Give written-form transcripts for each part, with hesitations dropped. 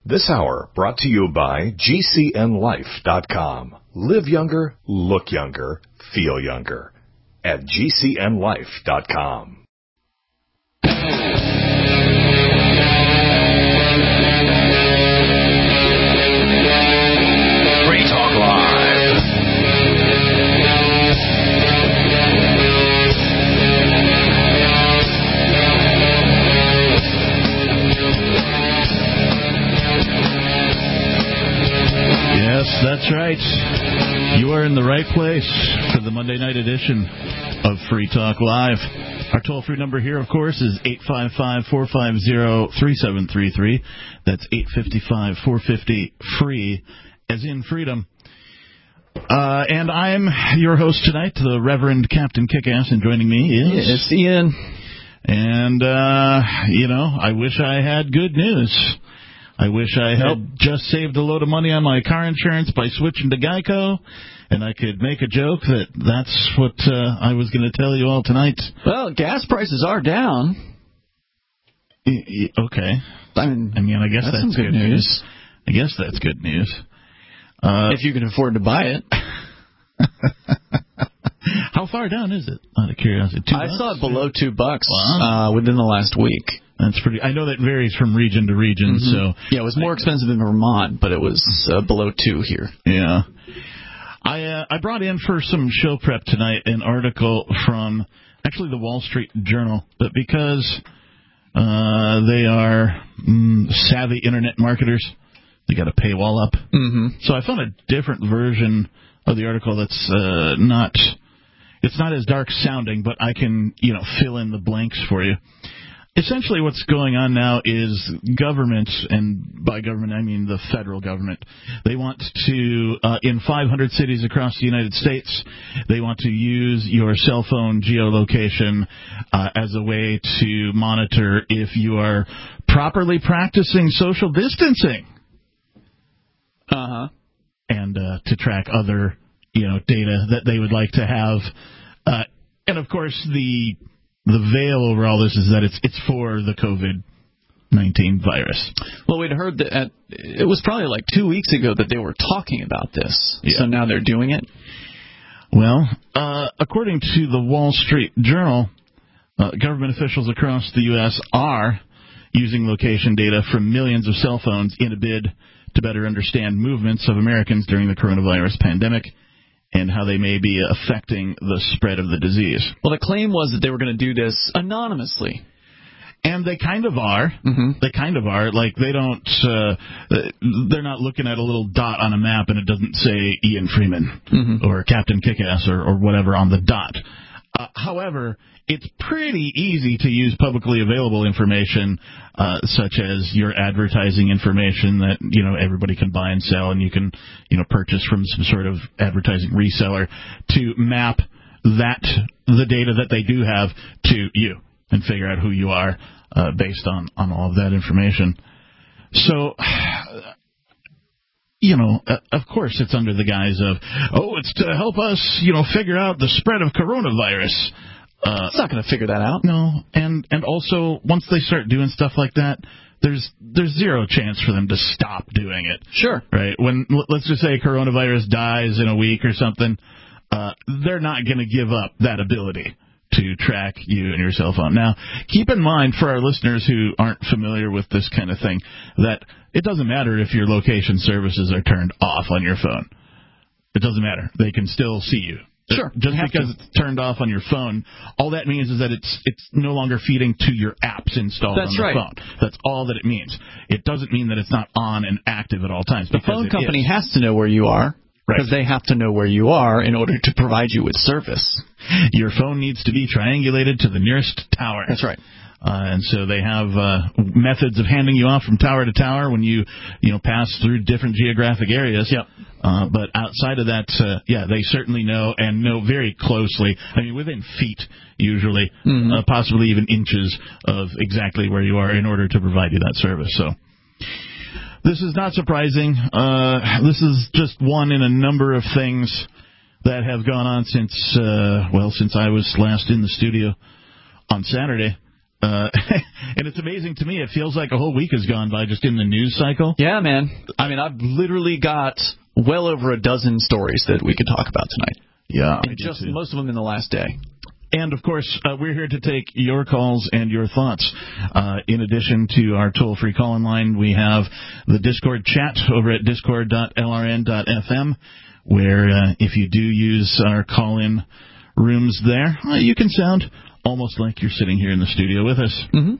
This hour brought to you by GCNLife.com. Live younger, look younger, feel younger at GCNLife.com. Free Talk Live. Yes, that's right. You are in the right place for the Monday night edition of Free Talk Live. Our toll-free number here, of course, is 855-450-3733. That's 855-450-FREE, as in freedom. And I'm your host tonight, the Reverend Captain Kickass, and joining me is... It's Ian. And, I wish I had good news. I wish I had just saved a load of money on my car insurance by switching to Geico, and I could make a joke that's what I was going to tell you all tonight. Well, gas prices are down. Okay. I mean, I guess that's good news. I guess that's good news. If you can afford to buy it. How far down is it? Out of curiosity. I saw it below $2 within the last week. That's pretty. I know that varies from region to region. Mm-hmm. So yeah, it was more expensive in Vermont, but it was below 2 here. Yeah. I brought in for some show prep tonight an article from actually the Wall Street Journal, but because they are savvy internet marketers, they got a paywall up. Mm-hmm. So I found a different version of the article that's not. It's not as dark sounding, but I can fill in the blanks for you. Essentially what's going on now is government, and by government I mean the federal government, they want to, in 500 cities across the United States, they want to use your cell phone geolocation as a way to monitor if you are properly practicing social distancing. Uh-huh. And to track other, data that they would like to have. And, of course, the veil over all this is that it's for the COVID-19 virus. Well, we'd heard that it was probably like 2 weeks ago that they were talking about this. Yeah. So now they're doing it? Well, according to the Wall Street Journal, government officials across the U.S. are using location data from millions of cell phones in a bid to better understand movements of Americans during the coronavirus pandemic and how they may be affecting the spread of the disease. Well, the claim was that they were going to do this anonymously. And they kind of are. Mm-hmm. They kind of are. Like, they don't, they're not looking at a little dot on a map and it doesn't say Ian Freeman or Captain Kickass or whatever on the dot. However, it's pretty easy to use publicly available information, such as your advertising information that, everybody can buy and sell, and you can, purchase from some sort of advertising reseller to map the data that they do have to you and figure out who you are based on all of that information. So, of course it's under the guise of, it's to help us, figure out the spread of coronavirus. It's not going to figure that out. No, and also, once they start doing stuff like that, there's zero chance for them to stop doing it. Sure. Right? When, let's just say coronavirus dies in a week or something, they're not going to give up that ability to track you and your cell phone. Now, keep in mind, for our listeners who aren't familiar with this kind of thing, that it doesn't matter if your location services are turned off on your phone. It doesn't matter. They can still see you. Sure. Just because it's turned off on your phone, all that means is that it's no longer feeding to your apps installed on the phone. That's all that it means. It doesn't mean that it's not on and active at all times. The phone company has to know where you are. Because they have to know where you are in order to provide you with service. Your phone needs to be triangulated to the nearest tower. That's right. And so they have methods of handing you off from tower to tower when you pass through different geographic areas. Yep. But outside of that, they certainly know and know very closely. I mean, within feet usually, possibly even inches of exactly where you are in order to provide you that service. So this is not surprising. This is just one in a number of things that have gone on since I was last in the studio on Saturday. And it's amazing to me. It feels like a whole week has gone by just in the news cycle. Yeah, man. I mean, I've literally got well over a dozen stories that we could talk about tonight. Yeah, and just most of them in the last day. And, of course, we're here to take your calls and your thoughts. In addition to our toll-free call-in line, we have the Discord chat over at discord.lrn.fm, where if you do use our call-in rooms there, you can sound almost like you're sitting here in the studio with us. Mm-hmm.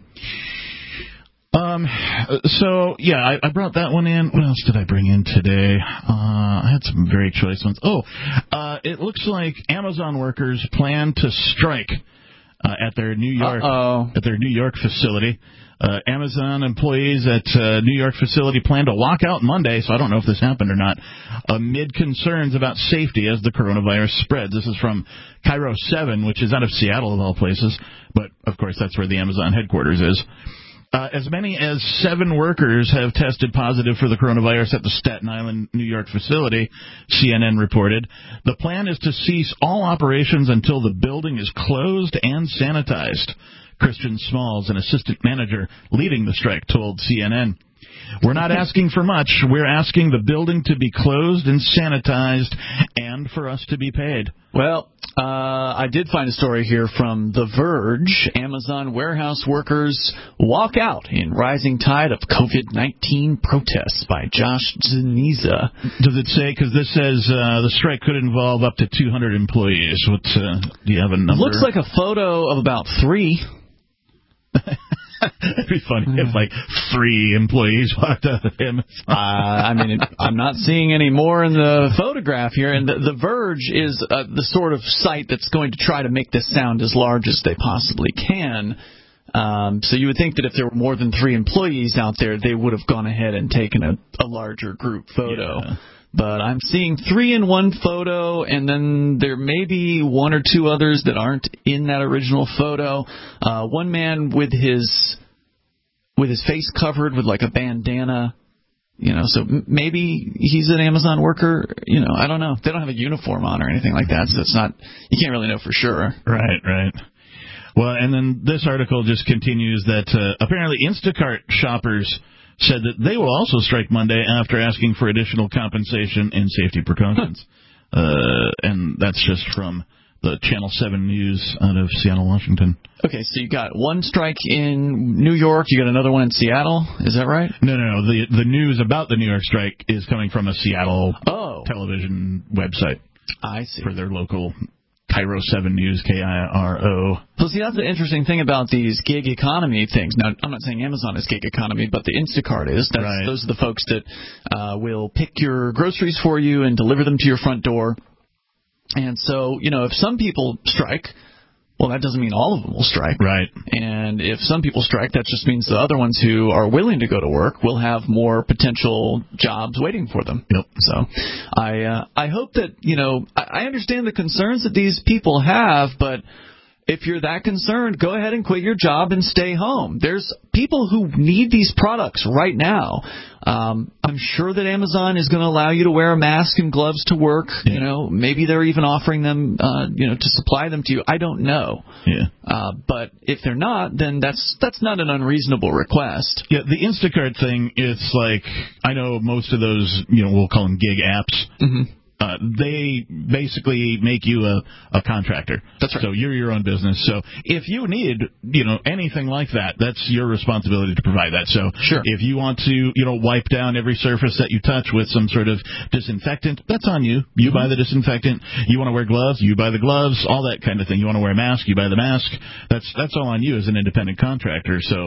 So, yeah, I brought that one in. What else did I bring in today? I had some very choice ones. It looks like Amazon workers plan to strike at their New York facility. Amazon employees at New York facility plan to walk out Monday, so I don't know if this happened or not, amid concerns about safety as the coronavirus spreads. This is from Cairo 7, which is out of Seattle, of all places, but, of course, that's where the Amazon headquarters is. As many as 7 workers have tested positive for the coronavirus at the Staten Island, New York facility, CNN reported. The plan is to cease all operations until the building is closed and sanitized. Christian Smalls, an assistant manager leading the strike, told CNN. We're not asking for much. We're asking the building to be closed and sanitized and for us to be paid. Well, I did find a story here from The Verge. Amazon warehouse workers walk out in rising tide of COVID-19 protests by Josh Zaniza. Does it say? Because this says the strike could involve up to 200 employees. What, do you have a number? Looks like a photo of about 3. It'd be funny if, 3 employees walked out of Amazon. I'm not seeing any more in the photograph here. And the Verge is the sort of site that's going to try to make this sound as large as they possibly can. So you would think that if there were more than 3 employees out there, they would have gone ahead and taken a larger group photo. Yeah. But I'm seeing 3 in one photo, and then there may be 1 or 2 others that aren't in that original photo. One man with his face covered with like a bandana, so maybe he's an Amazon worker. I don't know. They don't have a uniform on or anything like that, so it's not. You can't really know for sure. Right. Well, and then this article just continues that apparently Instacart shoppers said that they will also strike Monday after asking for additional compensation and safety precautions. And that's just from the Channel 7 News out of Seattle, Washington. Okay, so you got one strike in New York, you got another one in Seattle, is that right? No. The news about the New York strike is coming from a Seattle television website. I see. For their local Cairo 7 News, KIRO. So see, that's the interesting thing about these gig economy things. Now, I'm not saying Amazon is gig economy, but the Instacart is. Right. Those are the folks that will pick your groceries for you and deliver them to your front door. And so, if some people strike, well, that doesn't mean all of them will strike. Right. And if some people strike, that just means the other ones who are willing to go to work will have more potential jobs waiting for them. Yep. So I hope that, I understand the concerns that these people have, but if you're that concerned, go ahead and quit your job and stay home. There's people who need these products right now. I'm sure that Amazon is going to allow you to wear a mask and gloves to work. Yeah. Maybe they're even offering them, to supply them to you. I don't know. Yeah. But if they're not, then that's not an unreasonable request. Yeah, the Instacart thing, it's like, I know most of those, we'll call them gig apps. Mm-hmm. They basically make you a contractor. That's right. So you're your own business. So if you need, anything like that, that's your responsibility to provide that. So sure. If you want to, wipe down every surface that you touch with some sort of disinfectant, that's on you. You buy the disinfectant. You want to wear gloves, you buy the gloves, all that kind of thing. You want to wear a mask, you buy the mask. That's all on you as an independent contractor. So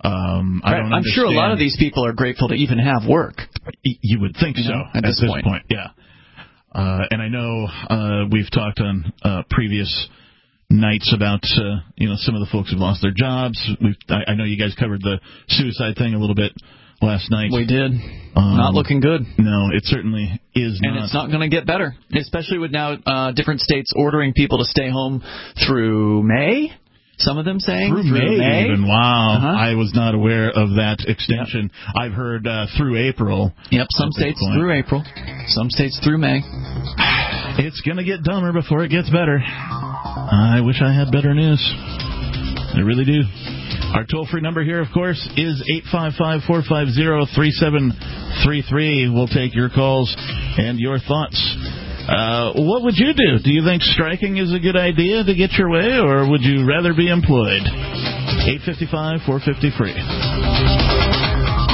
I'm sure a lot of these people are grateful to even have work. You would think so at this point. Yeah. And I know we've talked on previous nights about some of the folks who've lost their jobs. I know you guys covered the suicide thing a little bit last night. We did. Not looking good. No, it certainly is not. And it's not going to get better, especially with now different states ordering people to stay home through May. Some of them saying through May. Even. Wow. Uh-huh. I was not aware of that extension. Yep. I've heard through April. Yep, some states through April, some states through May. It's going to get dumber before it gets better. I wish I had better news. I really do. Our toll-free number here, of course, is 855-450-3733. We'll take your calls and your thoughts. What would you do? Do you think striking is a good idea to get your way, or would you rather be employed? 855-450-FREE.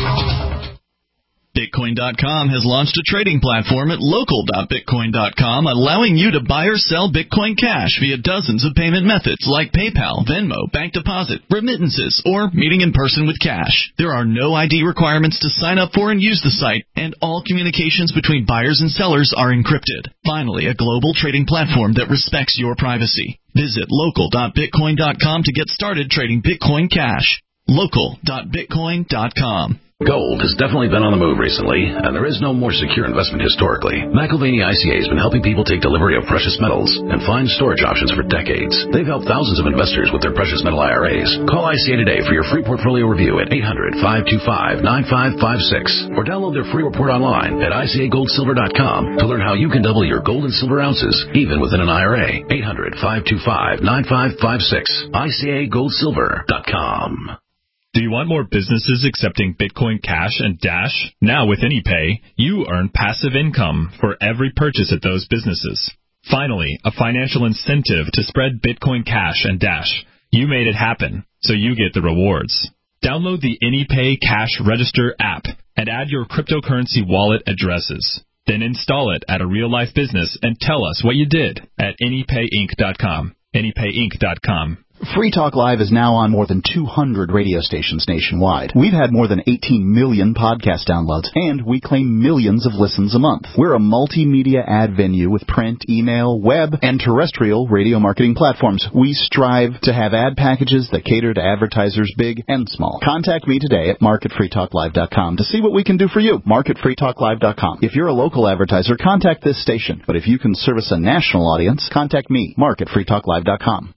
Bitcoin.com has launched a trading platform at local.bitcoin.com, allowing you to buy or sell Bitcoin Cash via dozens of payment methods like PayPal, Venmo, bank deposit, remittances, or meeting in person with cash. There are no ID requirements to sign up for and use the site, and all communications between buyers and sellers are encrypted. Finally, a global trading platform that respects your privacy. Visit local.bitcoin.com to get started trading Bitcoin Cash. Local.bitcoin.com. Gold has definitely been on the move recently, and there is no more secure investment historically. McIlvaney ICA has been helping people take delivery of precious metals and find storage options for decades. They've helped thousands of investors with their precious metal IRAs. Call ICA today for your free portfolio review at 800-525-9556 or download their free report online at ICAGoldSilver.com to learn how you can double your gold and silver ounces even within an IRA. 800-525-9556. ICAGoldSilver.com. Do you want more businesses accepting Bitcoin Cash and Dash? Now with AnyPay, you earn passive income for every purchase at those businesses. Finally, a financial incentive to spread Bitcoin Cash and Dash. You made it happen, so you get the rewards. Download the AnyPay Cash Register app and add your cryptocurrency wallet addresses. Then install it at a real-life business and tell us what you did at AnyPayInc.com. AnyPayInc.com. Free Talk Live is now on more than 200 radio stations nationwide. We've had more than 18 million podcast downloads, and we claim millions of listens a month. We're a multimedia ad venue with print, email, web, and terrestrial radio marketing platforms. We strive to have ad packages that cater to advertisers big and small. Contact me today at marketfreetalklive.com to see what we can do for you. Marketfreetalklive.com. If you're a local advertiser, contact this station. But if you can service a national audience, contact me, marketfreetalklive.com.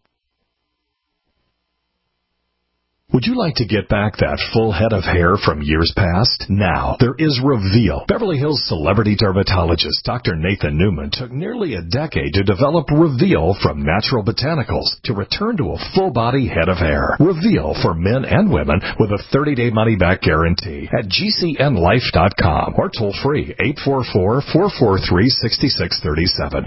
Would you like to get back that full head of hair from years past? Now, there is Reveal. Beverly Hills celebrity dermatologist Dr. Nathan Newman took nearly a decade to develop Reveal from natural botanicals to return to a full-body head of hair. Reveal for men and women with a 30-day money-back guarantee at GCNlife.com or toll-free 844-443-6637.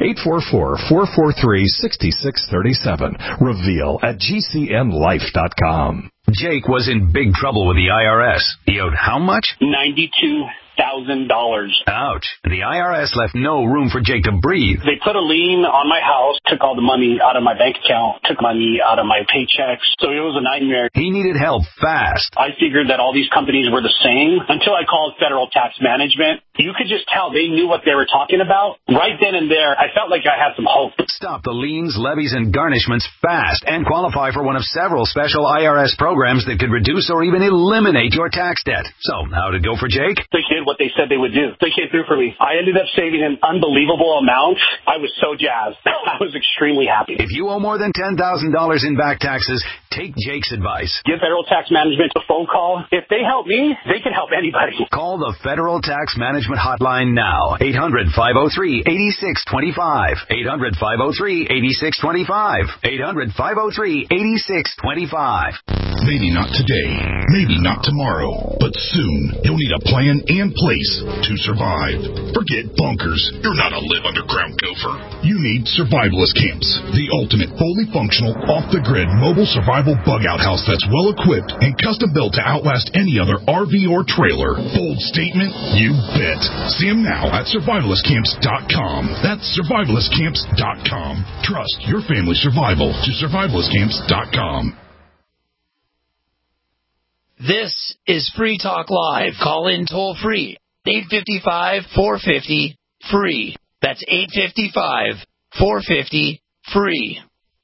844-443-6637. Reveal at GCNlife.com. Jake was in big trouble with the IRS. He owed how much? $92,000. Ouch. The IRS left no room for Jake to breathe. They put a lien on my house, took all the money out of my bank account, took money out of my paychecks. So it was a nightmare. He needed help fast. I figured that all these companies were the same until I called Federal Tax Management. You could just tell they knew what they were talking about. Right then and there, I felt like I had some hope. Stop the liens, levies, and garnishments fast and qualify for one of several special IRS programs that could reduce or even eliminate your tax debt. So, how'd it go for Jake? They did what they said they would do. They came through for me. I ended up saving an unbelievable amount. I was so jazzed. I was extremely happy. If you owe more than $10,000 in back taxes, take Jake's advice. Give Federal Tax Management a phone call. If they help me, they can help anybody. Call the Federal Tax Management Hotline now. 800-503-8625. 800-503-8625. 800-503-8625. Maybe not today, maybe not tomorrow, but soon you'll need a plan and place to survive. Forget bunkers. You're not a live underground gopher. You need survivalist camps, the ultimate fully functional, off-the-grid mobile survival bug-out house that's well-equipped and custom-built to outlast any other RV or trailer. Bold statement? You bet. See them now at survivalistcamps.com. That's survivalistcamps.com. Trust your family's survival to survivalistcamps.com. This is Free Talk Live. Call in toll free. 855-450-FREE. That's 855-450-FREE.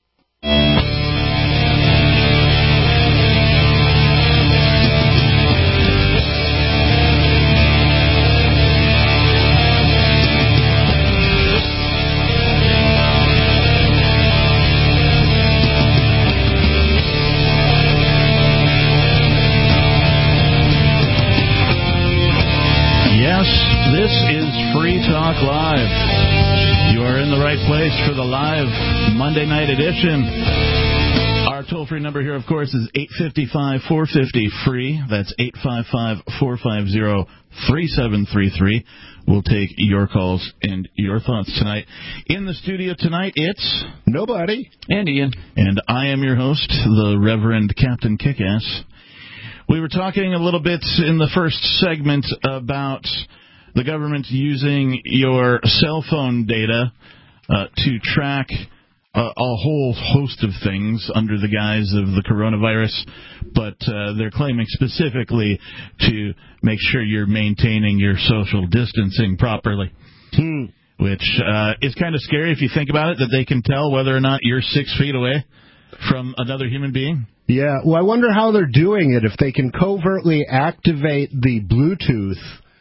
This is Free Talk Live. You are in the right place for the live Monday night edition. Our toll-free number here, of course, is 855-450-FREE. That's 855-450-3733. We'll take your calls and your thoughts tonight. In the studio tonight, it's... Nobody. And Ian. And I am your host, the Reverend Captain Kickass. We were talking a little bit in the first segment about the government using your cell phone data to track a whole host of things under the guise of the coronavirus, but they're claiming specifically to make sure you're maintaining your social distancing properly, which is kind of scary if you think about it, that they can tell whether or not you're 6 feet away from another human being. Yeah, well, I wonder how they're doing it. If they can covertly activate the Bluetooth,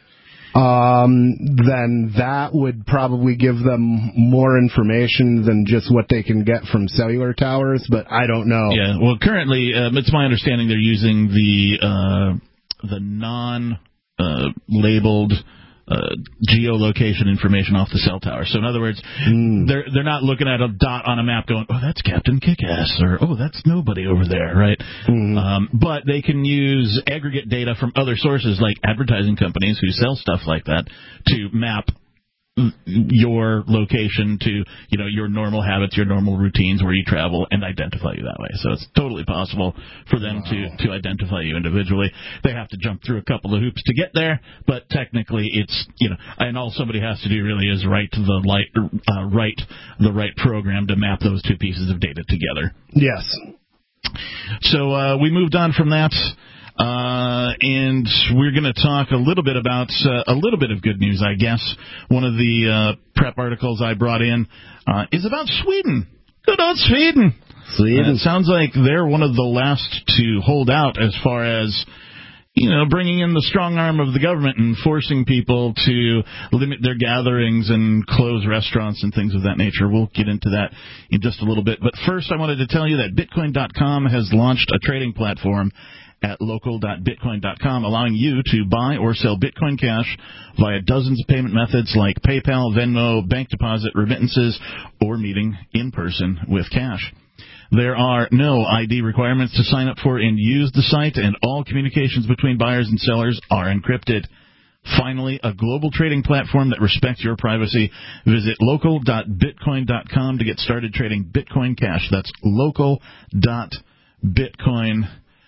then that would probably give them more information than just what they can get from cellular towers, but I don't know. Yeah, well, currently, it's my understanding they're using the non-labeled geolocation information off the cell tower. So in other words, they're not looking at a dot on a map going, oh, that's Captain Kickass, or oh, that's nobody over there, right? But they can use aggregate data from other sources like advertising companies who sell stuff like that to map your location to, your normal habits, your normal routines where you travel, and identify you that way. So it's totally possible for them to identify you individually. They have to jump through a couple of hoops to get there, but technically it's, and all somebody has to do really is write the right program to map those two pieces of data together. Yes. So we moved on from that. And we're going to talk a little bit about a little bit of good news, I guess. One of the prep articles I brought in is about Sweden. Good old Sweden. It sounds like they're one of the last to hold out as far as, bringing in the strong arm of the government and forcing people to limit their gatherings and close restaurants and things of that nature. We'll get into that in just a little bit. But first, I wanted to tell you that Bitcoin.com has launched a trading platform at local.bitcoin.com, allowing you to buy or sell Bitcoin Cash via dozens of payment methods like PayPal, Venmo, bank deposit, remittances, or meeting in person with cash. There are no ID requirements to sign up for and use the site, and all communications between buyers and sellers are encrypted. Finally, a global trading platform that respects your privacy. Visit local.bitcoin.com to get started trading Bitcoin Cash. That's local.bitcoin.com.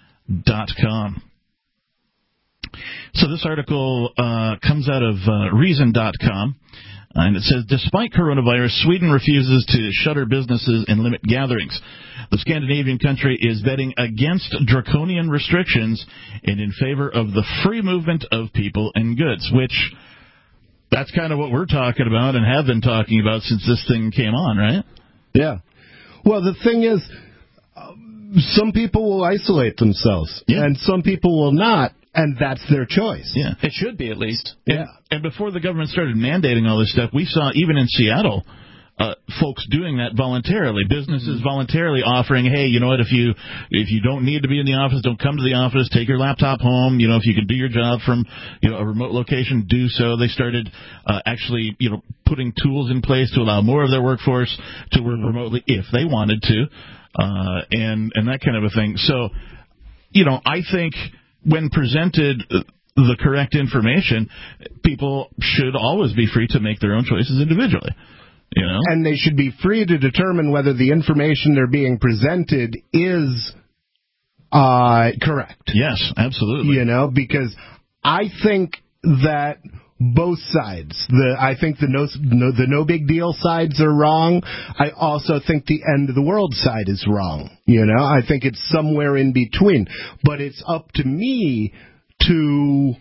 So this article comes out of Reason.com, and it says, despite coronavirus, Sweden refuses to shutter businesses and limit gatherings. The Scandinavian country is betting against draconian restrictions and in favor of the free movement of people and goods, which that's kind of what we're talking about and have been talking about since this thing came on, right? Yeah. Well, the thing is, some people will isolate themselves, and some people will not, and that's their choice. Yeah, it should be at least. And before the government started mandating all this stuff, we saw, even in Seattle, folks doing that voluntarily. Businesses voluntarily offering, hey, you know what, if you don't need to be in the office, don't come to the office, take your laptop home. If you can do your job from a remote location, do so. They started actually putting tools in place to allow more of their workforce to work remotely if they wanted to. And that kind of a thing. So, I think when presented the correct information, people should always be free to make their own choices individually. And they should be free to determine whether the information they're being presented is correct. Yes, absolutely. Because I think that both sides. I think the no big deal sides are wrong. I also think the end of the world side is wrong. I think it's somewhere in between. But it's up to me to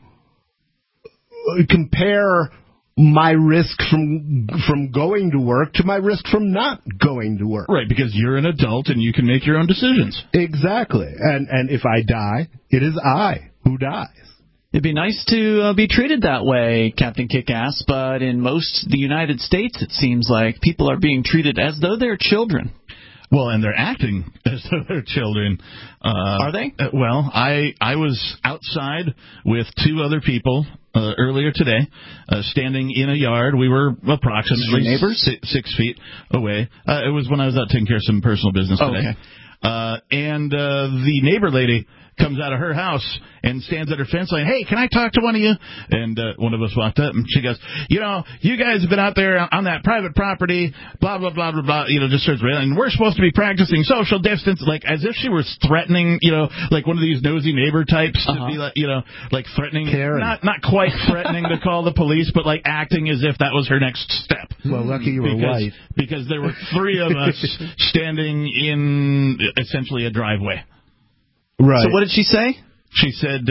compare my risk from going to work to my risk from not going to work. Right, because you're an adult and you can make your own decisions. Exactly. And if I die, it is I who dies. It'd be nice to be treated that way, Captain Kickass, but in most of the United States, it seems like people are being treated as though they're children. Well, and they're acting as though they're children. Are they? Well, I was outside with two other people earlier today, standing in a yard. We were approximately neighbors? 6 feet away. It was when I was out taking care of some personal business today. Okay. and the neighbor lady comes out of her house and stands at her fence line. Hey, can I talk to one of you? And one of us walked up, and she goes, you guys have been out there on that private property, blah, blah, blah, blah, blah, just starts railing. And we're supposed to be practicing social distance, like as if she was threatening, like one of these nosy neighbor types to be like, like threatening, Karen. not quite threatening to call the police, but like acting as if that was her next step. Well, lucky you were white. Because there were three of us standing in essentially a driveway. Right. So what did she say? She said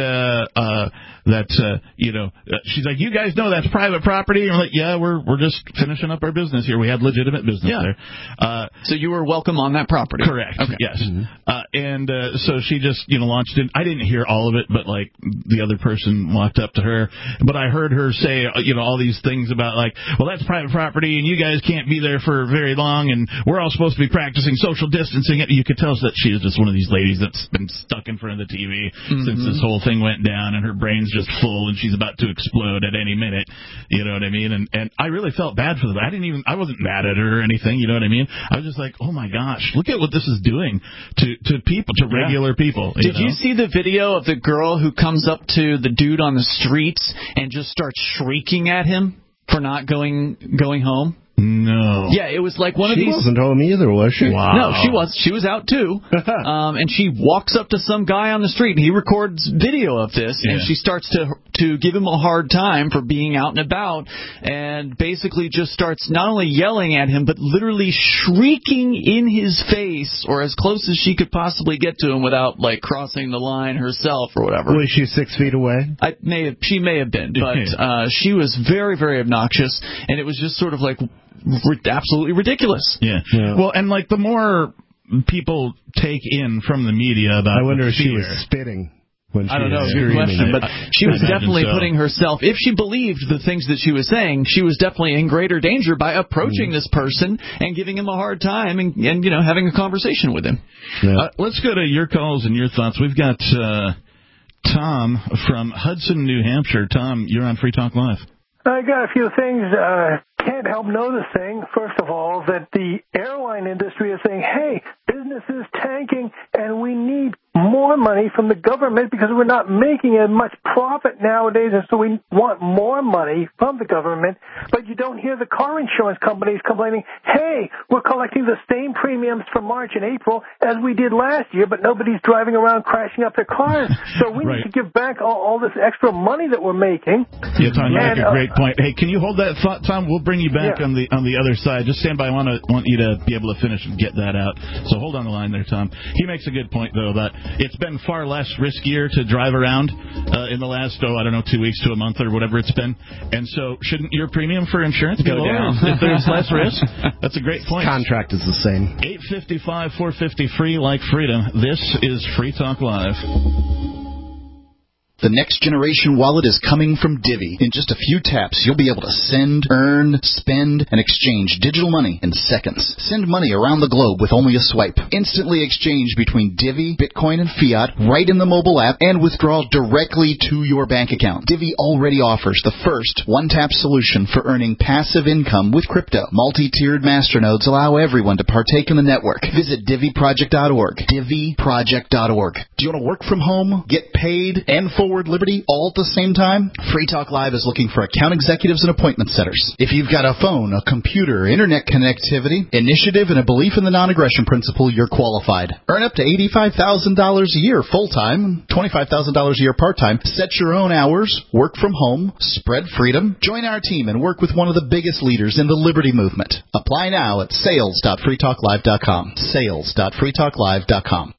she's like, you guys know that's private property? And we're like, yeah, we're just finishing up our business here. We had legitimate business there. So you were welcome on that property. Correct. Okay. Yes. Mm-hmm. So she just, launched in. I didn't hear all of it, but like the other person walked up to her. But I heard her say, all these things about like, well, that's private property and you guys can't be there for very long and we're all supposed to be practicing social distancing. You could tell that she is just one of these ladies that's been stuck in front of the TV since this whole thing went down, and her brain's just full and she's about to explode at any minute. You know what I mean? And I really felt bad for them. I wasn't mad at her or anything. You know what I mean? I was just like, oh my gosh, look at what this is doing to people, to regular people. Did you see the video of the girl who comes up to the dude on the streets and just starts shrieking at him for not going home? No. Yeah, it was like one of these. She wasn't home either, was she? Wow. No, she was. She was out too. And she walks up to some guy on the street, and he records video of this, and she starts to give him a hard time for being out and about, and basically just starts not only yelling at him, but literally shrieking in his face, or as close as she could possibly get to him without like crossing the line herself or whatever. Was she 6 feet away? She may have been, but she was very, very obnoxious, and it was just sort of like absolutely ridiculous. Yeah. Well, and like the more people take in from the media about, I wonder if she was spitting. I don't know, good question, but she was definitely putting herself, if she believed the things that she was saying, she was definitely in greater danger by approaching this person and giving him a hard time and having a conversation with him. Yeah. Let's go to your calls and your thoughts. We've got Tom from Hudson, New Hampshire. Tom, you're on Free Talk Live. I got a few things. Can't help noticing, first of all, that the airline industry is saying, hey, business is tanking and we need more money from the government because we're not making as much profit nowadays, and so we want more money from the government. But you don't hear the car insurance companies complaining, hey, we're collecting the same premiums for March and April as we did last year, but nobody's driving around crashing up their cars. So we need to give back all this extra money that we're making. Yeah, Tom, you make a great point. Hey, can you hold that thought, Tom? We'll bring you back on the other side. Just stand by. I want you to be able to finish and get that out. So hold on the line there, Tom. He makes a good point, though, that it's been far less riskier to drive around in the last, 2 weeks to a month or whatever it's been. And so shouldn't your premium for insurance go down if there's less risk? That's a great point. Contract is the same. 855 450 free like freedom. This is Free Talk Live. The next generation wallet is coming from Divvy. In just a few taps, you'll be able to send, earn, spend, and exchange digital money in seconds. Send money around the globe with only a swipe. Instantly exchange between Divvy, Bitcoin, and fiat right in the mobile app and withdraw directly to your bank account. Divvy already offers the first one-tap solution for earning passive income with crypto. Multi-tiered masternodes allow everyone to partake in the network. Visit DivvyProject.org. DivvyProject.org. Do you want to work from home, get paid, and forward liberty all at the same time? Free Talk Live is looking for account executives and appointment setters. If you've got a phone, a computer, internet connectivity, initiative, and a belief in the non-aggression principle, you're qualified. Earn up to $85,000 a year full-time, $25,000 a year part-time. Set your own hours, work from home, spread freedom. Join our team and work with one of the biggest leaders in the liberty movement. Apply now at sales.freetalklive.com. Sales.freetalklive.com.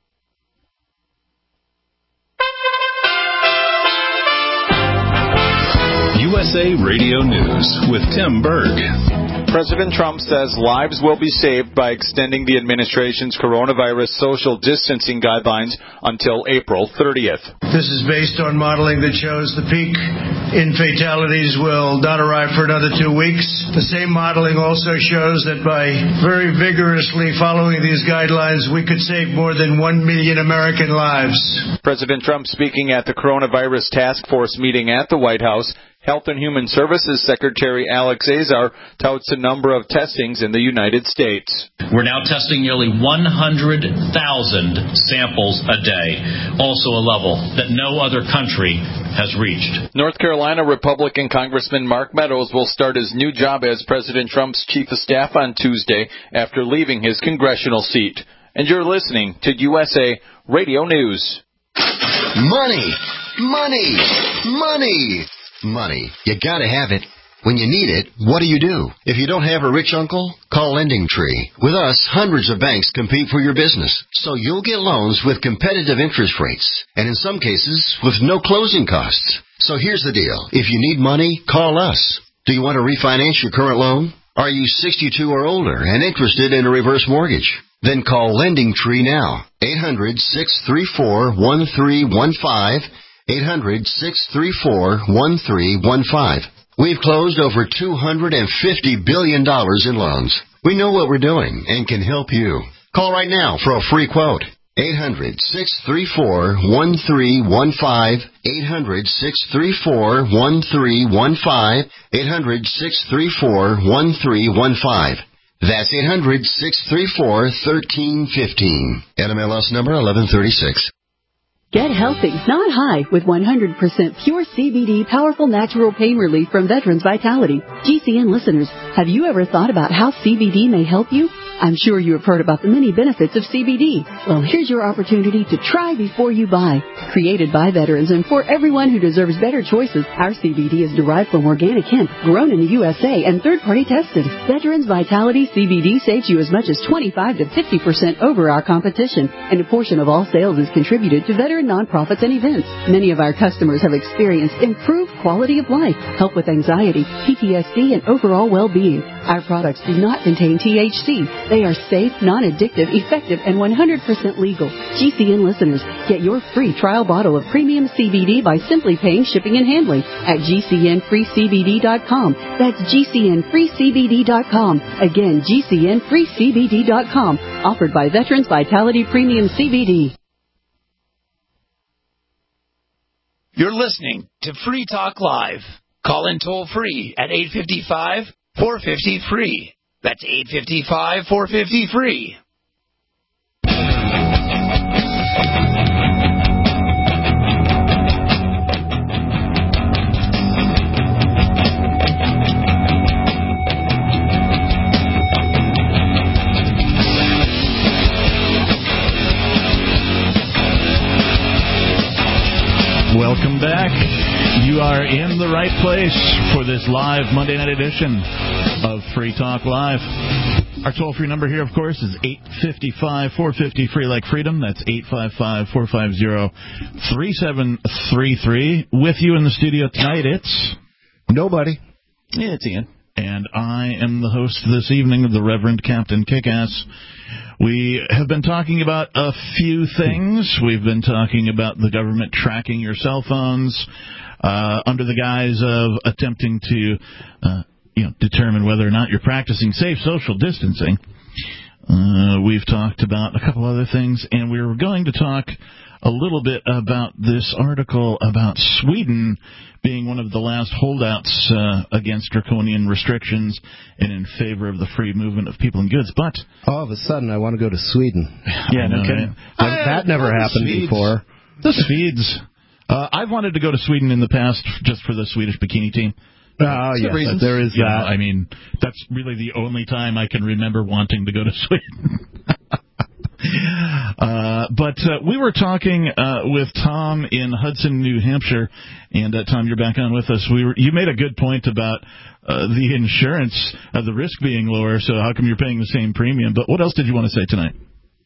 USA Radio News with Tim Berg. President Trump says lives will be saved by extending the administration's coronavirus social distancing guidelines until April 30th. This is based on modeling that shows the peak in fatalities will not arrive for another 2 weeks. The same modeling also shows that by very vigorously following these guidelines, we could save more than 1 million American lives. President Trump speaking at the coronavirus task force meeting at the White House. Health and Human Services Secretary Alex Azar touts the number of testings in the United States. We're now testing nearly 100,000 samples a day, also a level that no other country has reached. North Carolina Republican Congressman Mark Meadows will start his new job as President Trump's chief of staff on Tuesday after leaving his congressional seat. And you're listening to USA Radio News. Money, money, money. Money. You gotta have it. When you need it, what do? If you don't have a rich uncle, call Lending Tree. With us, hundreds of banks compete for your business, so you'll get loans with competitive interest rates, and in some cases, with no closing costs. So here's the deal. If you need money, call us. Do you want to refinance your current loan? Are you 62 or older and interested in a reverse mortgage? Then call Lending Tree now. 800-634-1315. 800-634-1315. We've closed over $250 billion in loans. We know what we're doing and can help you. Call right now for a free quote. 800-634-1315. 800-634-1315. 800-634-1315. That's 800-634-1315. NMLS number 1136. Get healthy, not high, with 100% pure CBD powerful natural pain relief from Veterans Vitality. GCN listeners, have you ever thought about how CBD may help you? I'm sure you have heard about the many benefits of CBD. Well, here's your opportunity to try before you buy. Created by veterans and for everyone who deserves better choices, our CBD is derived from organic hemp, grown in the USA, and third-party tested. Veterans Vitality CBD saves you as much as 25 to 50% over our competition, and a portion of all sales is contributed to veteran nonprofits and events. Many of our customers have experienced improved quality of life, help with anxiety, PTSD, and overall well-being. Our products do not contain THC. They are safe, non-addictive, effective, and 100% legal. GCN listeners, get your free trial bottle of premium CBD by simply paying shipping and handling at GCNFreeCBD.com. That's GCNFreeCBD.com. Again, GCNFreeCBD.com. Offered by Veterans Vitality Premium CBD. You're listening to Free Talk Live. Call in toll free at 855-450-FREE. That's 855-450-FREE. Welcome back. You are in the right place for this live Monday night edition of Free Talk Live. Our toll-free number here, of course, is 855-450-FREE like freedom. That's 855-450-3733. With you in the studio tonight, it's... Nobody. Yeah, it's Ian. And I am the host this evening, the Reverend Captain Kickass. We have been talking about a few things. We've been talking about the government tracking your cell phones under the guise of attempting to determine whether or not you're practicing safe social distancing. We've talked about a couple other things, and we were going to talk a little bit about this article about Sweden being one of the last holdouts against draconian restrictions and in favor of the free movement of people and goods. But all of a sudden, I want to go to Sweden. Yeah, no kidding. That never happened before. The Swedes. I've wanted to go to Sweden in the past just for the Swedish bikini team. Oh, yeah, there is that. I mean, that's really the only time I can remember wanting to go to Sweden. But we were talking with Tom in Hudson, New Hampshire, and Tom, you're back on with us. You made a good point about the insurance, the risk being lower, so how come you're paying the same premium? But what else did you want to say tonight?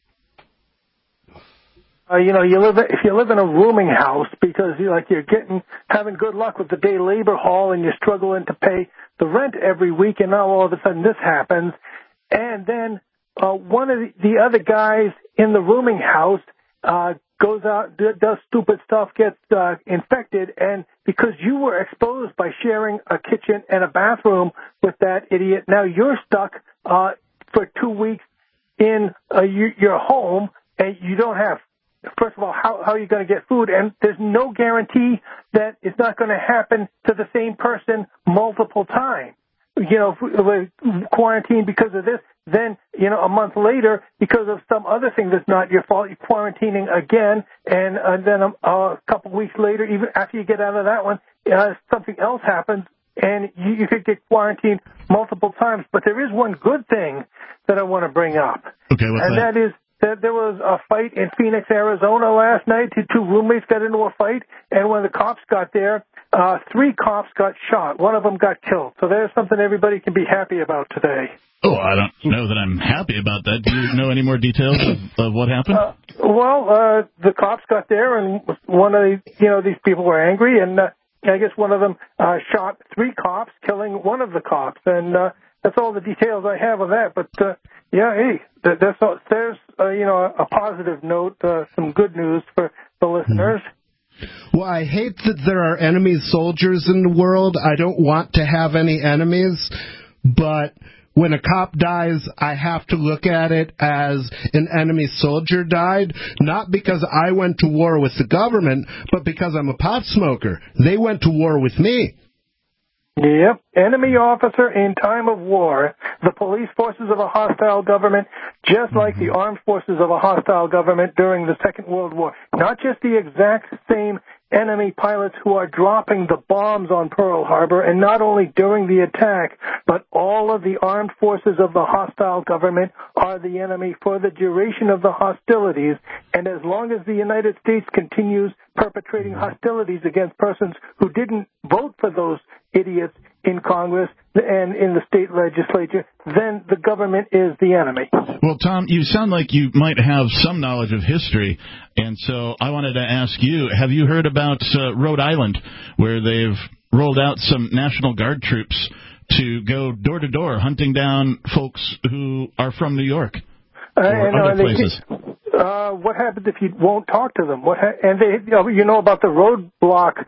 If you live in a rooming house because you're having good luck with the day labor haul and you're struggling to pay the rent every week, and now all of a sudden this happens, and then one of the other guys in the rooming house goes out, does stupid stuff, gets infected, and because you were exposed by sharing a kitchen and a bathroom with that idiot, now you're stuck for 2 weeks in your home, and you don't have first of all, how are you going to get food? And there's no guarantee that it's not going to happen to the same person multiple times. You know, if we're quarantined because of this, then, you know, a month later, because of some other thing that's not your fault, you're quarantining again, and then a couple weeks later, even after you get out of that one, something else happens, and you could get quarantined multiple times. But there is one good thing that I want to bring up. Okay, what's that? And that is that there was a fight in Phoenix, Arizona last night. Two roommates got into a fight, and when the cops got there, 3 cops got shot. One of them got killed. So there's something everybody can be happy about today. Oh, I don't know that I'm happy about that. Do you know any more details of what happened? The cops got there, and one of these people were angry, and I guess one of them shot 3 cops, killing one of the cops, and that's all the details I have of that. But there's a positive note, some good news for the listeners. Well, I hate that there are enemy soldiers in the world. I don't want to have any enemies, but when a cop dies, I have to look at it as an enemy soldier died, not because I went to war with the government, but because I'm a pot smoker. They went to war with me. Yep, enemy officer in time of war, the police forces of a hostile government, just like the armed forces of a hostile government during the Second World War. Not just the exact same enemy pilots who are dropping the bombs on Pearl Harbor, and not only during the attack, but all of the armed forces of the hostile government are the enemy for the duration of the hostilities. And as long as the United States continues perpetrating hostilities against persons who didn't vote for those idiots in Congress and in the state legislature, then the government is the enemy. Well, Tom, you sound like you might have some knowledge of history, and so I wanted to ask you, have you heard about Rhode Island, where they've rolled out some National Guard troops to go door to door hunting down folks who are from New York or other places? What happens if you won't talk to them? And they, about the roadblock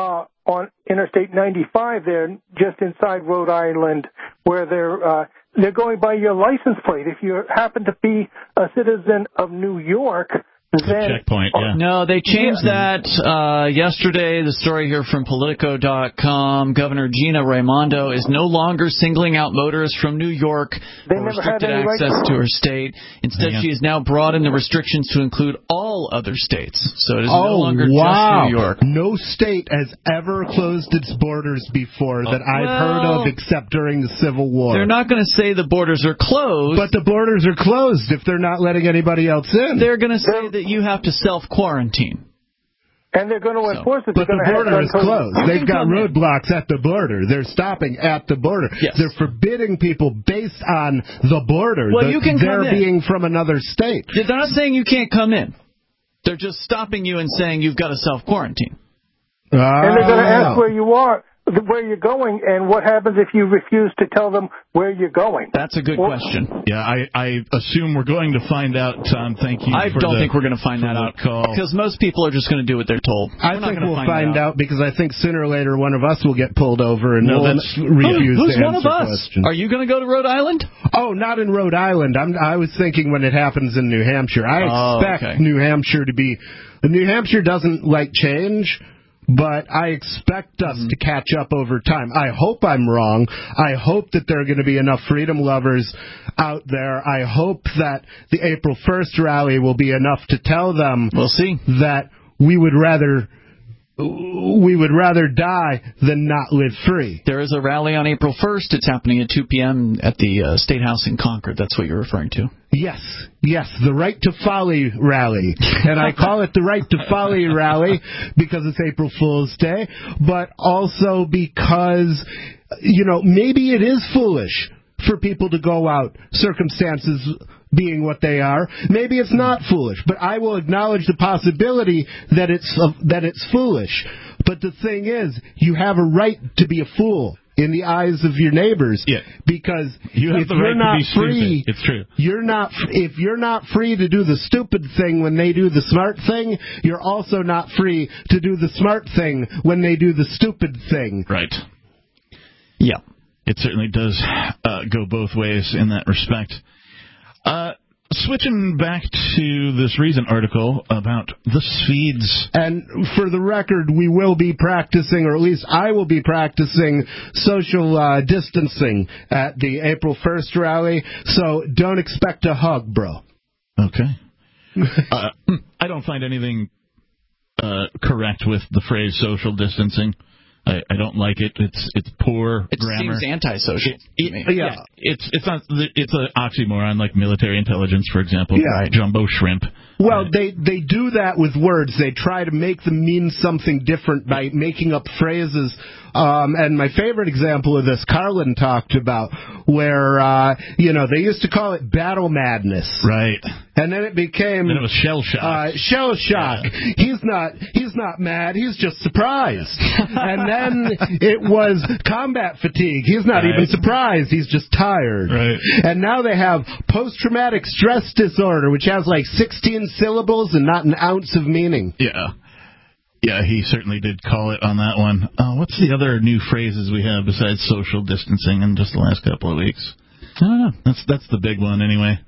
on Interstate 95 there, just inside Rhode Island, where they're going by your license plate. If you happen to be a citizen of New York, then checkpoint, yeah. No, they changed that yesterday. The story here from Politico.com. Governor Gina Raimondo is no longer singling out motorists from New York for restricted access to her state. Instead, she has now broadened the restrictions to include all other states. So it is no longer just New York. No state has ever closed its borders before that I've heard of, except during the Civil War. They're not going to say the borders are closed. But the borders are closed if they're not letting anybody else in. They're going to say that you have to self-quarantine. And they're going to enforce it. But the border is closed. They've got roadblocks at the border. They're stopping at the border. Yes. They're forbidding people based on the border. Well, you can come in. They're being from another state. They're not saying you can't come in. They're just stopping you and saying you've got to self-quarantine. And they're going to ask where you are, where you're going, and what happens if you refuse to tell them where you're going. That's a good question. Yeah, I assume we're going to find out, Tom. Thank you. I don't think we're going to find that out, because most people are just going to do what they're told. I think we'll find out because I think sooner or later one of us will get pulled over and we'll refuse Who's to one of answer us? questions. Are you going to go to Rhode Island? Oh, not in Rhode Island. I was thinking when it happens in New Hampshire. I expect New Hampshire to be... New Hampshire doesn't like change, but I expect us to catch up over time. I hope I'm wrong. I hope that there are going to be enough freedom lovers out there. I hope that the April 1st rally will be enough to tell them that we would rather die than not live free. There is a rally on April 1st. It's happening at 2 p.m. at the State House in Concord. That's what you're referring to. Yes, the Right to Folly rally. And I call it the Right to Folly rally because it's April Fool's Day, but also because, maybe it is foolish for people to go out, circumstances being what they are. Maybe it's not foolish, but I will acknowledge the possibility that it's foolish. But the thing is, you have a right to be a fool in the eyes of your neighbors, because you have if the you're right not to be free, stupid. It's true. If you're not free to do the stupid thing when they do the smart thing, you're also not free to do the smart thing when they do the stupid thing. Right. Yeah. It certainly does go both ways in that respect. switching back to this recent article about the Swedes. And for the record, we will be practicing, or at least I will be practicing, social distancing at the April 1st rally, so don't expect a hug, bro. Okay. I don't find anything correct with the phrase social distancing. I don't like it. It's poor grammar. It seems antisocial. Yeah, it's an oxymoron, like military intelligence, for example. Yeah. Right. Jumbo shrimp. Well, they do that with words. They try to make them mean something different by making up phrases. And my favorite example of this, Carlin talked about, where they used to call it battle madness, right? And then it became it was shell shock. Shell shock. Yeah. He's not mad. He's just surprised. And then it was combat fatigue. He's not even surprised. He's just tired. Right. And now they have post-traumatic stress disorder, which has like 16 syllables and not an ounce of meaning. Yeah. Yeah, he certainly did call it on that one. What's the other new phrases we have besides social distancing in just the last couple of weeks? I don't know. That's the big one anyway.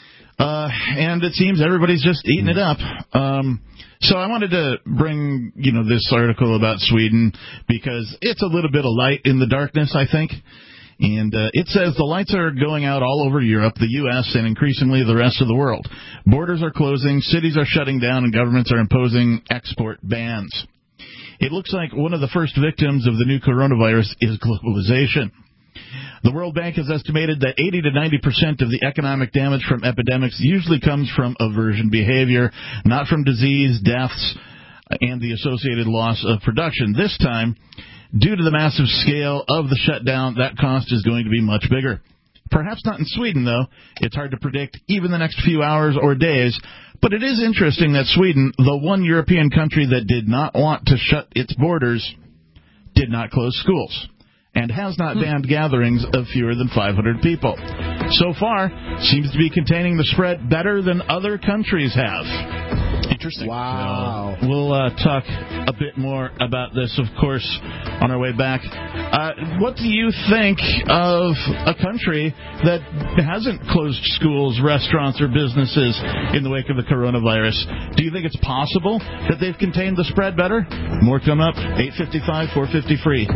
And it seems everybody's just eating it up. So I wanted to bring, this article about Sweden because it's a little bit of light in the darkness, I think. And it says the lights are going out all over Europe, the U.S., and increasingly the rest of the world. Borders are closing, cities are shutting down, and governments are imposing export bans. It looks like one of the first victims of the new coronavirus is globalization. The World Bank has estimated that 80 to 90% of the economic damage from epidemics usually comes from aversion behavior, not from disease, deaths, and the associated loss of production. This time, due to the massive scale of the shutdown, that cost is going to be much bigger. Perhaps not in Sweden, though. It's hard to predict even the next few hours or days. But it is interesting that Sweden, the one European country that did not want to shut its borders, did not close schools and has not banned gatherings of fewer than 500 people. So far, seems to be containing the spread better than other countries have. Interesting. Wow. So we'll talk a bit more about this, of course, on our way back. What do you think of a country that hasn't closed schools, restaurants, or businesses in the wake of the coronavirus? Do you think it's possible that they've contained the spread better? More come up, 855, 450 free.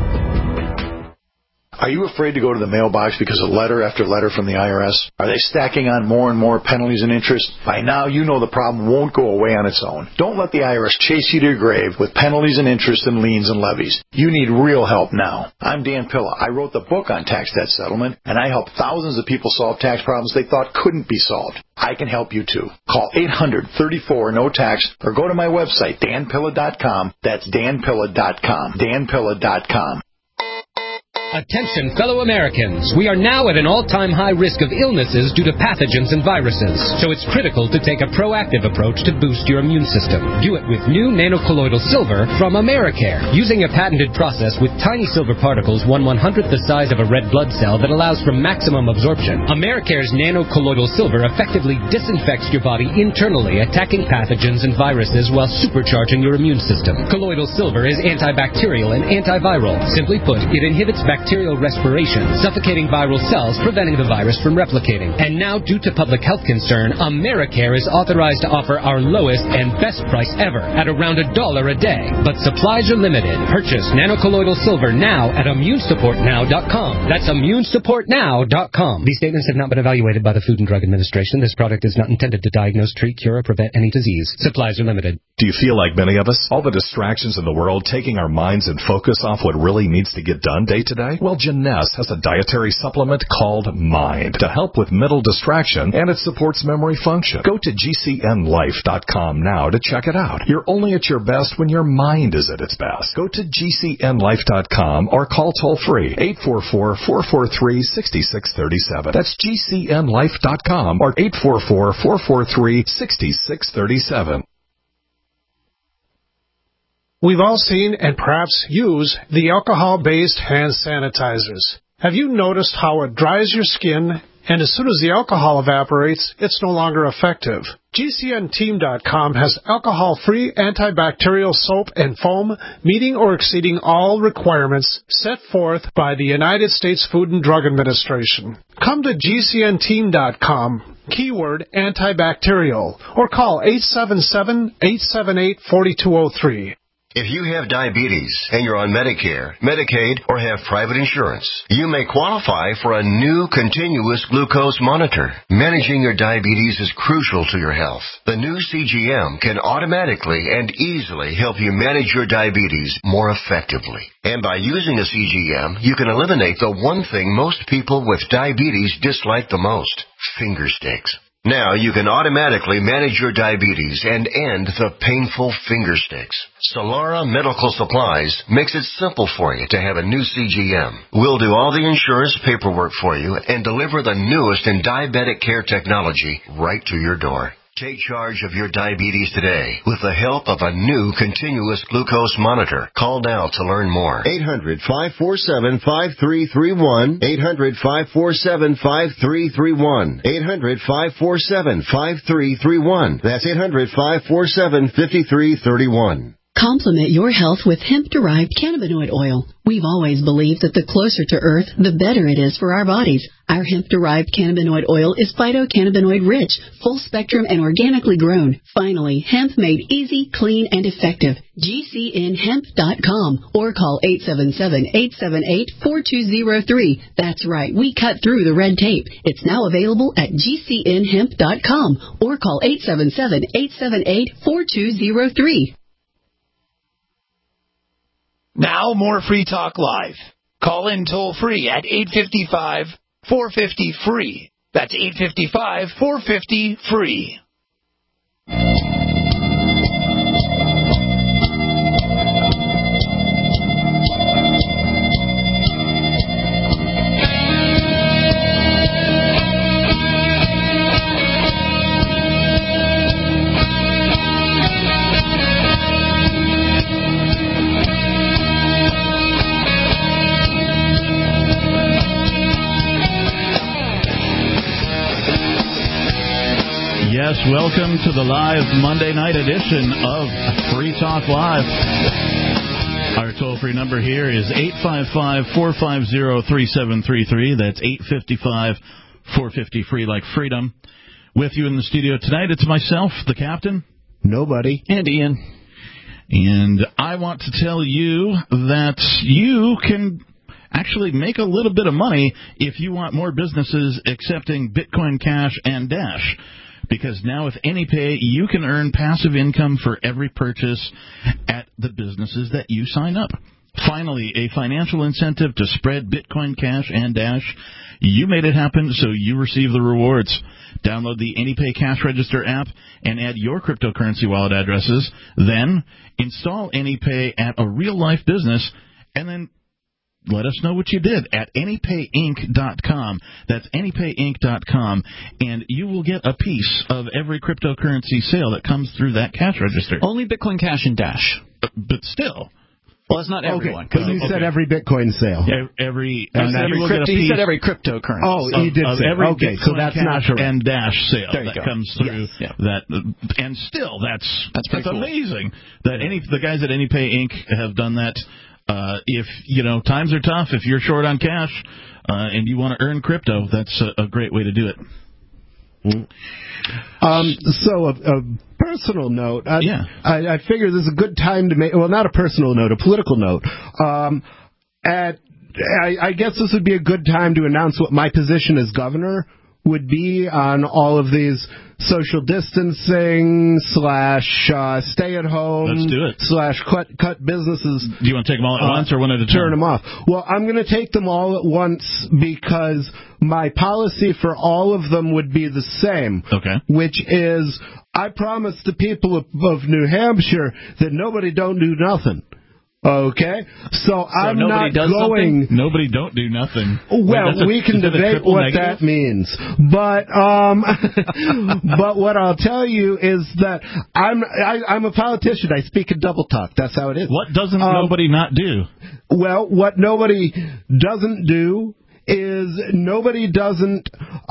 Are you afraid to go to the mailbox because of letter after letter from the IRS? Are they stacking on more and more penalties and interest? By now, you know the problem won't go away on its own. Don't let the IRS chase you to your grave with penalties and interest and liens and levies. You need real help now. I'm Dan Pilla. I wrote the book on tax debt settlement, and I help thousands of people solve tax problems they thought couldn't be solved. I can help you, too. Call 800-34-NO-TAX or go to my website, danpilla.com. That's danpilla.com. danpilla.com. Attention, fellow Americans. We are now at an all-time high risk of illnesses due to pathogens and viruses. So it's critical to take a proactive approach to boost your immune system. Do it with new nanocolloidal silver from Americare. Using a patented process with tiny silver particles 1/100th the size of a red blood cell that allows for maximum absorption, Americare's nanocolloidal silver effectively disinfects your body internally, attacking pathogens and viruses while supercharging your immune system. Colloidal silver is antibacterial and antiviral. Simply put, it inhibits bacterial respiration, suffocating viral cells, preventing the virus from replicating. And now, due to public health concern, Americare is authorized to offer our lowest and best price ever at around $1 a day. But supplies are limited. Purchase nanocolloidal silver now at immunesupportnow.com. That's immunesupportnow.com. These statements have not been evaluated by the Food and Drug Administration. This product is not intended to diagnose, treat, cure, or prevent any disease. Supplies are limited. Do you feel like many of us? All the distractions in the world taking our minds and focus off what really needs to get done day to day? Well, Jeunesse has a dietary supplement called Mind to help with mental distraction, and it supports memory function. Go to GCNlife.com now to check it out. You're only at your best when your mind is at its best. Go to GCNlife.com or call toll-free 844-443-6637. That's GCNlife.com or 844-443-6637. We've all seen and perhaps use the alcohol-based hand sanitizers. Have you noticed how it dries your skin, and as soon as the alcohol evaporates, it's no longer effective? GCNteam.com has alcohol-free antibacterial soap and foam meeting or exceeding all requirements set forth by the United States Food and Drug Administration. Come to GCNteam.com keyword antibacterial, or call 877-878-4203. If you have diabetes and you're on Medicare, Medicaid, or have private insurance, you may qualify for a new continuous glucose monitor. Managing your diabetes is crucial to your health. The new CGM can automatically and easily help you manage your diabetes more effectively. And by using a CGM, you can eliminate the one thing most people with diabetes dislike the most: finger sticks. Now you can automatically manage your diabetes and end the painful finger sticks. Solara Medical Supplies makes it simple for you to have a new CGM. We'll do all the insurance paperwork for you and deliver the newest in diabetic care technology right to your door. Take charge of your diabetes today with the help of a new continuous glucose monitor. Call now to learn more. 800-547-5331. 800-547-5331. 800-547-5331. That's 800-547-5331. Complement your health with hemp-derived cannabinoid oil. We've always believed that the closer to Earth, the better it is for our bodies. Our hemp-derived cannabinoid oil is phytocannabinoid-rich, full-spectrum, and organically grown. Finally, hemp made easy, clean, and effective. GCNhemp.com or call 877-878-4203. That's right, we cut through the red tape. It's now available at GCNhemp.com or call 877-878-4203. Now more Free Talk Live. Call in toll free at 855-450-FREE. That's 855-450-FREE. Yes, welcome to the live Monday night edition of Free Talk Live. Our toll-free number here is 855-450-3733. That's 855-450-FREE, like freedom. With you in the studio tonight, it's myself, the captain. Nobody. And Ian. And I want to tell you that you can actually make a little bit of money if you want more businesses accepting Bitcoin Cash and Dash. Because now with AnyPay, you can earn passive income for every purchase at the businesses that you sign up. Finally, a financial incentive to spread Bitcoin Cash and Dash. You made it happen, so you receive the rewards. Download the AnyPay Cash Register app and add your cryptocurrency wallet addresses. Then install AnyPay at a real-life business, and then let us know what you did at AnyPayInc.com. That's AnyPayInc.com, and you will get a piece of every cryptocurrency sale that comes through that cash register. Only Bitcoin Cash and Dash. But still. Well, it's not everyone. Because you said every Bitcoin sale. He said every cryptocurrency. Oh, he did say every okay, Bitcoin so that's not correct. And Dash sale that go. comes through. Yes. And still, that's cool. amazing that the guys at AnyPay Inc. have done that. If times are tough, if you're short on cash and you want to earn crypto, that's a great way to do it. So a personal note. I figure this is a good time to make. Well, not a personal note, a political note. I guess this would be a good time to announce what my position as governor would be on all of these social distancing / stay at home. Let's do it. / cut businesses. Do you want to take them all at once or one at a time? Turn them off. Well, I'm going to take them all at once because my policy for all of them would be the same. Okay. Which is, I promise the people of New Hampshire that nobody don't do nothing. Okay, so I'm not going. Nobody don't do nothing. Well, we can debate what that means, but but what I'll tell you is that I'm a politician. I speak in double talk. That's how it is. What doesn't nobody not do? Well, what nobody doesn't do is nobody doesn't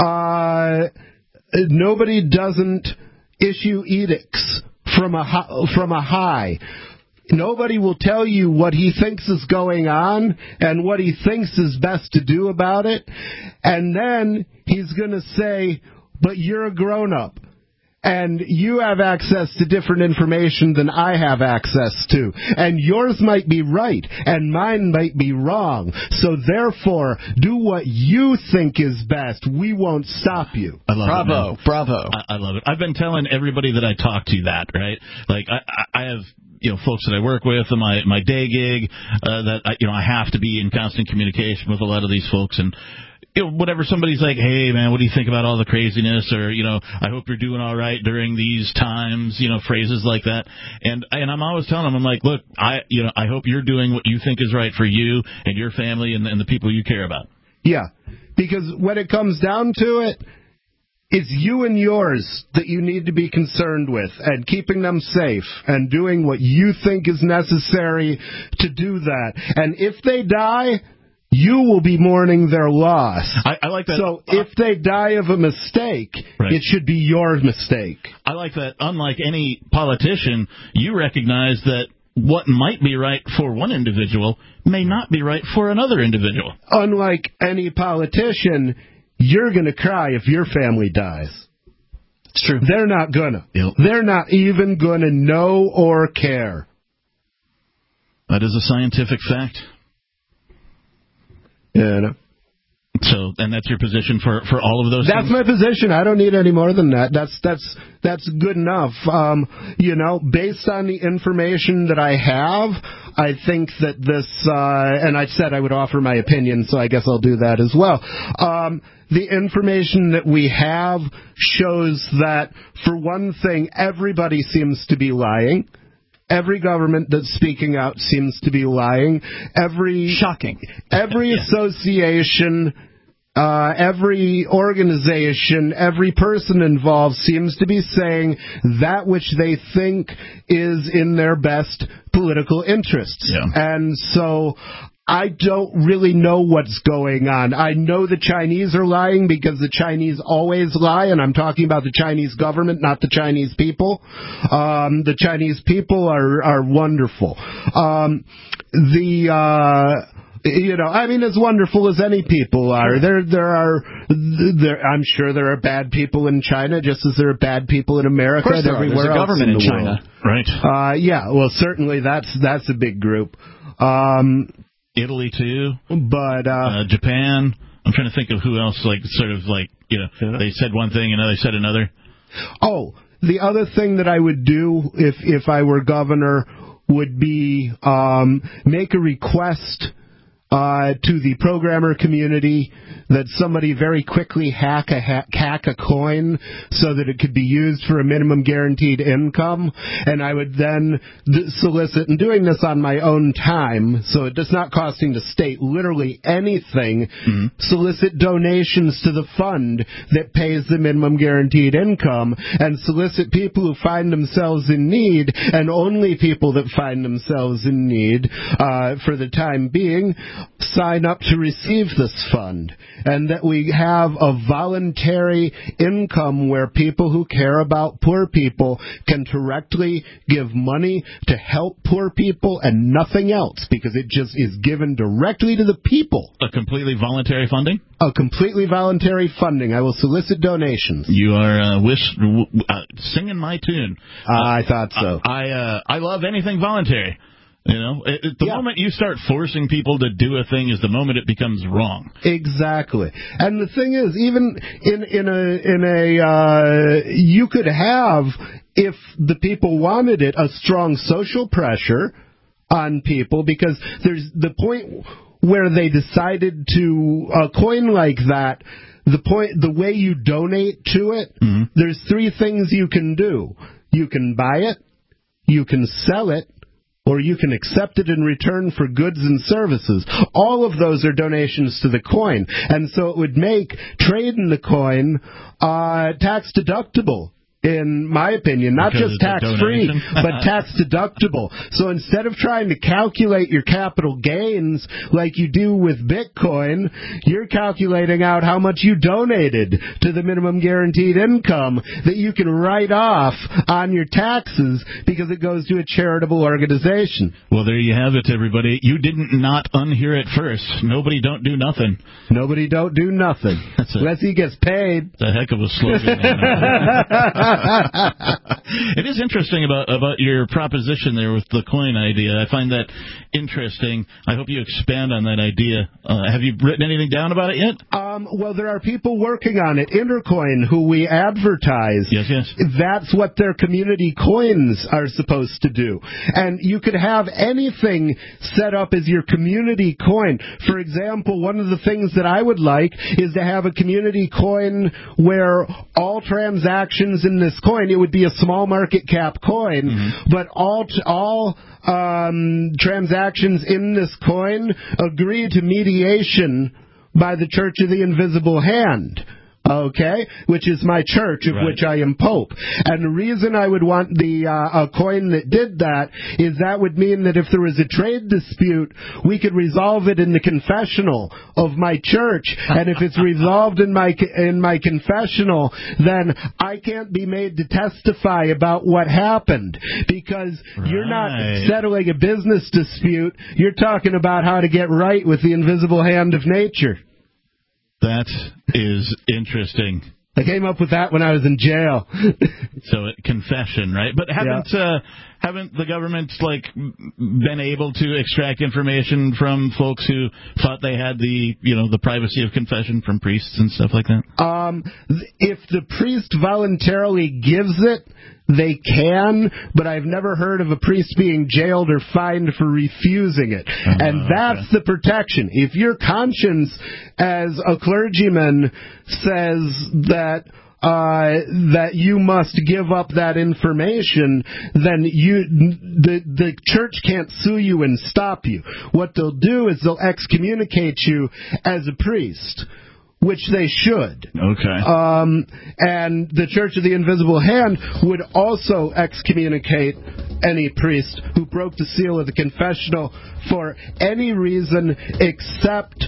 issue edicts from a high. Nobody will tell you what he thinks is going on and what he thinks is best to do about it. And then he's going to say, but you're a grown-up. And you have access to different information than I have access to. And yours might be right, and mine might be wrong. So therefore, do what you think is best. We won't stop you. I love Bravo, it, bravo. I love it. I've been telling everybody that I talk to that, right? Like, I have, folks that I work with in my day gig, that, I have to be in constant communication with a lot of these folks, and whatever somebody's like, hey man, what do you think about all the craziness, or I hope you're doing all right during these times, phrases like that, and I'm always telling them, I'm like, look, I hope you're doing what you think is right for you and your family and the people you care about. Yeah, because when it comes down to it, it's you and yours that you need to be concerned with, and keeping them safe and doing what you think is necessary to do that. And if they die, you will be mourning their loss. I like that. So if they die of a mistake, right, it should be your mistake. I like that. Unlike any politician, you recognize that what might be right for one individual may not be right for another individual. Unlike any politician, you're going to cry if your family dies. It's true. They're not going to. Yep. They're not even going to know or care. That is a scientific fact. Yeah. So, and that's your position for all of those That's things? my position. I don't need any more than that. That's good enough. Based on the information that I have, I think that this, and I said I would offer my opinion, so I guess I'll do that as well. The information that we have shows that, for one thing, everybody seems to be lying. Every government that's speaking out seems to be lying. Shocking. Every association, every organization, every person involved seems to be saying that which they think is in their best political interests. Yeah. And so I don't really know what's going on. I know the Chinese are lying because the Chinese always lie, and I'm talking about the Chinese government, not the Chinese people. The Chinese people are wonderful. As wonderful as any people are. I'm sure there are bad people in China, just as there are bad people in America and everywhere else. There's a government in China, right? Well, certainly that's a big group. Italy too, but Japan. I'm trying to think of who else. They said one thing and they said another. Oh, the other thing that I would do if I were governor would be make a request to the programmer community that somebody very quickly hack a coin so that it could be used for a minimum guaranteed income, and I would then solicit, and doing this on my own time, so it is not costing the state literally anything, solicit donations to the fund that pays the minimum guaranteed income, and solicit people who find themselves in need, and only people that find themselves in need, for the time being, sign up to receive this fund, and that we have a voluntary income where people who care about poor people can directly give money to help poor people and nothing else, because it just is given directly to the people. A completely voluntary funding? A completely voluntary funding. I will solicit donations. You are singing my tune. I thought so. I love anything voluntary. The moment you start forcing people to do a thing is the moment it becomes wrong. Exactly. And the thing is, even you could have, if the people wanted it, a strong social pressure on people, because there's the point where they decided to a coin like that. The way you donate to it, there's three things you can do. You can buy it, you can sell it, or you can accept it in return for goods and services. All of those are donations to the coin. And so it would make trade in the coin tax deductible. in my opinion, not Because just tax-free, but tax-deductible. So instead of trying to calculate your capital gains like you do with Bitcoin, you're calculating out how much you donated to the minimum guaranteed income that you can write off on your taxes because it goes to a charitable organization. Well, there you have it, everybody. You didn't not unhear it first. Nobody don't do nothing. Nobody don't do nothing. Unless he gets paid. It's a heck of a slogan. It is interesting about your proposition there with the coin idea. I find that interesting. I hope you expand on that idea. Have you written anything down about it yet? Well, there are people working on it. Intercoin, who we advertise. Yes. That's what their community coins are supposed to do. And you could have anything set up as your community coin. For example, one of the things that I would like is to have a community coin where all transactions in this coin, it would be a small market cap coin, but all transactions in this coin agree to mediation by the Church of the Invisible Hand. Okay, which is my church, of which I am Pope. And the reason I would want a coin that did that is that would mean that if there was a trade dispute, we could resolve it in the confessional of my church. And if it's resolved in my confessional, then I can't be made to testify about what happened, because you're not settling a business dispute. You're talking about how to get right with the invisible hand of nature. That is interesting. I came up with that when I was in jail. So confession, right? But haven't the government been able to extract information from folks who thought they had the privacy of confession from priests and stuff like that? If the priest voluntarily gives it, they can, but I've never heard of a priest being jailed or fined for refusing it. And that's the protection. If your conscience as a clergyman says that you must give up that information, then the church can't sue you and stop you. What they'll do is they'll excommunicate you as a priest, which they should. Okay. And the Church of the Invisible Hand would also excommunicate any priest who broke the seal of the confessional for any reason except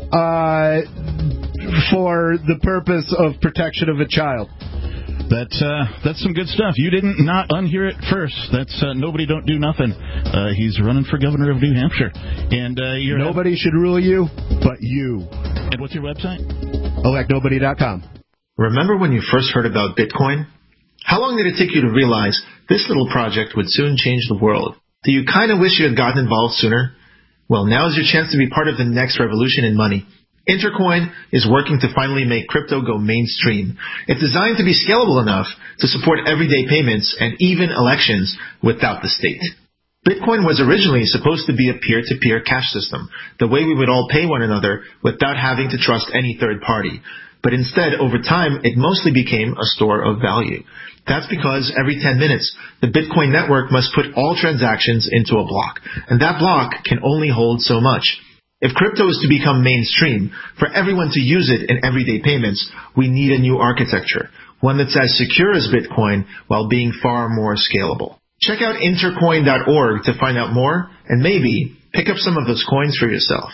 for the purpose of protection of a child. That's some good stuff. You didn't not unhear it first. That's Nobody Don't Do Nothing. He's running for governor of New Hampshire. And nobody should rule you but you. And what's your website? electnobody.com. Remember when you first heard about Bitcoin? How long did it take you to realize this little project would soon change the world? Do you kind of wish you had gotten involved sooner? Well, now is your chance to be part of the next revolution in money. Intercoin is working to finally make crypto go mainstream. It's designed to be scalable enough to support everyday payments and even elections without the state. Bitcoin was originally supposed to be a peer-to-peer cash system, the way we would all pay one another without having to trust any third party. But instead, over time, it mostly became a store of value. That's because every 10 minutes, the Bitcoin network must put all transactions into a block, and that block can only hold so much. If crypto is to become mainstream, for everyone to use it in everyday payments, we need a new architecture, one that's as secure as Bitcoin while being far more scalable. Check out intercoin.org to find out more and maybe pick up some of those coins for yourself.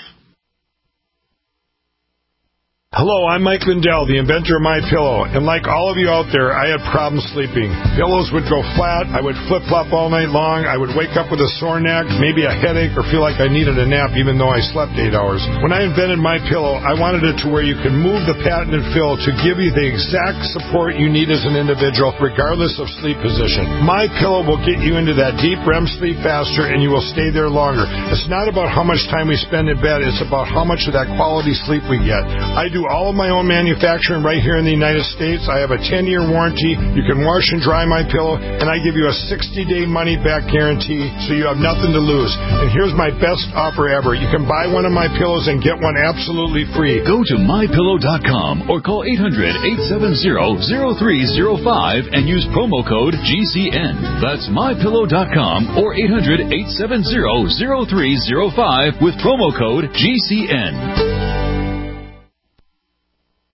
Hello, I'm Mike Lindell, the inventor of MyPillow, and like all of you out there, I had problems sleeping. Pillows would go flat, I would flip-flop all night long, I would wake up with a sore neck, maybe a headache, or feel like I needed a nap even though I slept 8 hours. When I invented MyPillow, I wanted it to where you can move the patented fill to give you the exact support you need as an individual, regardless of sleep position. MyPillow will get you into that deep REM sleep faster, and you will stay there longer. It's not about how much time we spend in bed, it's about how much of that quality sleep we get. I do all of my own manufacturing right here in the United States. I have a 10-year warranty. You can wash and dry MyPillow, and I give you a 60-day money-back guarantee, so you have nothing to lose. And here's my best offer ever. You can buy one of my pillows and get one absolutely free. Go to MyPillow.com or call 800-870-0305 and use promo code GCN. That's MyPillow.com or 800-870-0305 with promo code GCN.